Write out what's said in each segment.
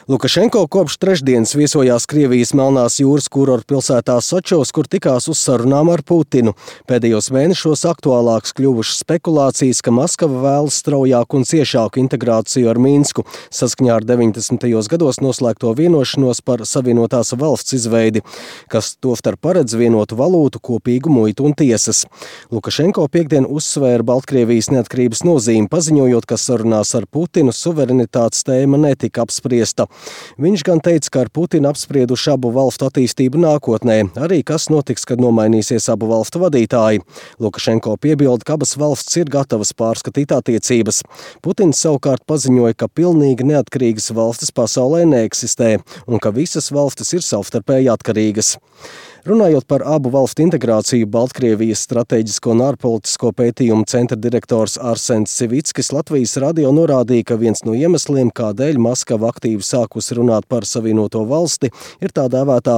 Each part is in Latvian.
Lukašenko kopš trešdienas viesojās Krievijas Melnās jūras kurorta pilsētā Sočos, kur tikās uz sarunām ar Putinu. Pēdējos mēnešos aktuālāks kļuvušas spekulācijas, ka Maskava vēlas straujāku un ciešāku integrāciju ar Minsku, saskaņā ar 90. gados noslēgto vienošanos par Savienotās valsts izveidi, kas tostarp paredz vienotu valūtu, kopīgu muitu un tiesas. Lukašenko piektdien uzsvēra Baltkrievijas neatkarības nozīmi, paziņojot, ka sarunās ar Putinu suverenitātes tēma netika apspriesta. Viņš gan teica, ka ar Putinu apsprieduši abu valstu attīstību nākotnē, arī kas notiks, kad nomainīsies abu valstu vadītāji. Lukašenko piebilda, ka abas valstis ir gatavas pārskatīt attiecības. Putins savukārt paziņoja, ka pilnīgi neatkarīgas valstis pasaulē neeksistē un ka visas valstis ir savstarpēji atkarīgas. Runājot par abu valstu integrāciju, Baltkrievijas strateģisko un ārpolitisko pētījumu centra direktors Arsens Sivickis Latvijas radio norādīja, ka viens no iemesliem, kādēļ Maskava aktīvi sākusi runāt par savienoto valsti, ir tā dēvētā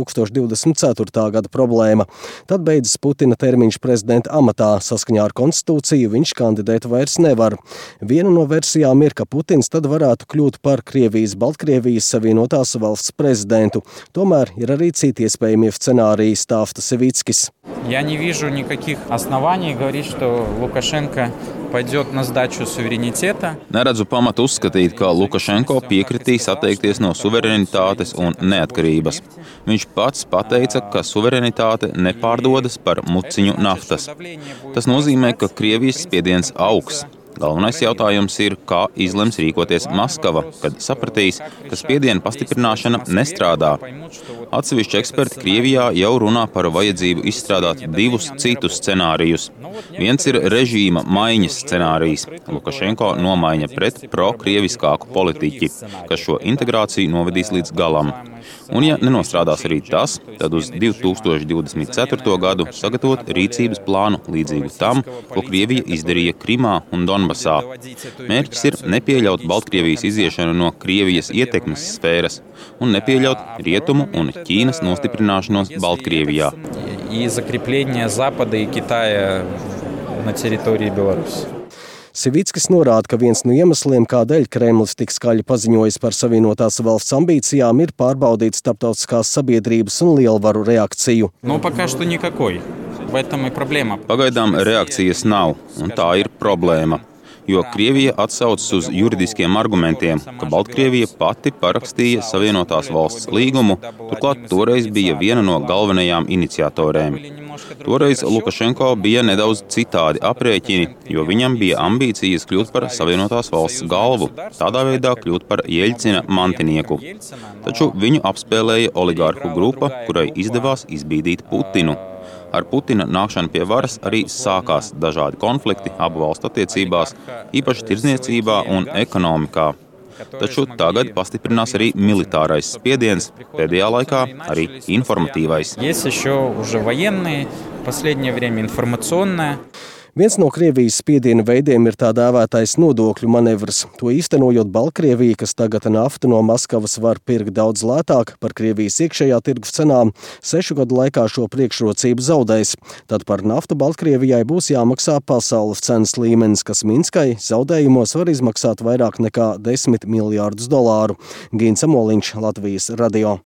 2024. gada problēma. Tad beidzas Putina termiņš prezidenta amatā. Saskaņā ar konstitūciju viņš kandidēt vairs nevar. Viena no versijām ir, ka Putins tad varētu kļūt par Baltkrievijas Savienotās valsts prezidentu. Tomēr ir arī citi iespējami сценарий, stāsta Севицкис. Я не вижу никаких оснований говорить, что Лукашенко paiet na sdaču suverenitāte. Neredzu pamatu uzskatīt, ka Lukašenko piekritīs atteikties no suverenitātes un neatkarības. Viņš pats pateica, ka suverenitāte nepārdodas par muciņu naftas. Tas nozīmē, ka Krievijas spiediens augs. Galvenais jautājums ir, kā izlems rīkoties Maskava, kad sapratīs, ka spiediena pastiprināšana nestrādā. Atsevišķi eksperti Krievijā jau runā par vajadzību izstrādāt divus citus scenārijus. Viens ir režīma maiņas scenārijs. Lukašenko nomaiņa pret pro-krieviskāku politiķi, kas šo integrāciju novedīs līdz galam. Un ja nenostrādās arī tas, tad uz 2024. gadu sagatavot rīcības plānu līdzīgu tam, ko Krievija izdarīja Krimā un Donbasā. Mērķis ir nepieļaut Baltkrievijas iziešanu no Krievijas ietekmes sfēras un nepieļaut Rietumu un Ķīnas nostiprināšanos Baltkrievijā. И закрепление Запада и Китая на территории Беларуси. Sivickis norāda, ka viens no iemesliem, kādēļ Kremlis tik skaļi paziņojis par Savienotās valsts ambīcijām, ir pārbaudīt starptautiskās sabiedrības un lielvaru reakciju. Pagaidām reakcijas nav, un tā ir problēma. Jo Krievija atsaucas uz juridiskiem argumentiem, ka Baltkrievija pati parakstīja Savienotās valsts līgumu, turklāt toreiz bija viena no galvenajām iniciatorēm. Toreiz Lukašenko bija nedaudz citādi aprēķini, jo viņam bija ambīcijas kļūt par Savienotās valsts galvu, tādā veidā kļūt par Jeļcina mantinieku. Taču viņu apspēlēja oligārhu grupa, kurai izdevās izbīdīt Putinu. Ar Putina nākšanu pie varas arī sākās dažādi konflikti abu valstu attiecībās, īpaši tirdzniecībā un ekonomikā. Taču tagad pastiprinās arī militārais spiediens, pēdējā laikā arī informatīvais. Viens no Krievijas spiediena veidiem ir tā dēvētais nodokļu manevrs. To īstenojot Baltkrievija, kas tagad naftu no Maskavas var pirkt daudz lētāk par Krievijas iekšējā tirgus cenām, 6 gadu laikā šo priekšrocību zaudēs. Tad par naftu Baltkrievijai būs jāmaksā pasaules cenas līmenis, kas Minskai zaudējumos var izmaksāt vairāk nekā $10 miljārdus. Gīns Amoliņš, Latvijas radio.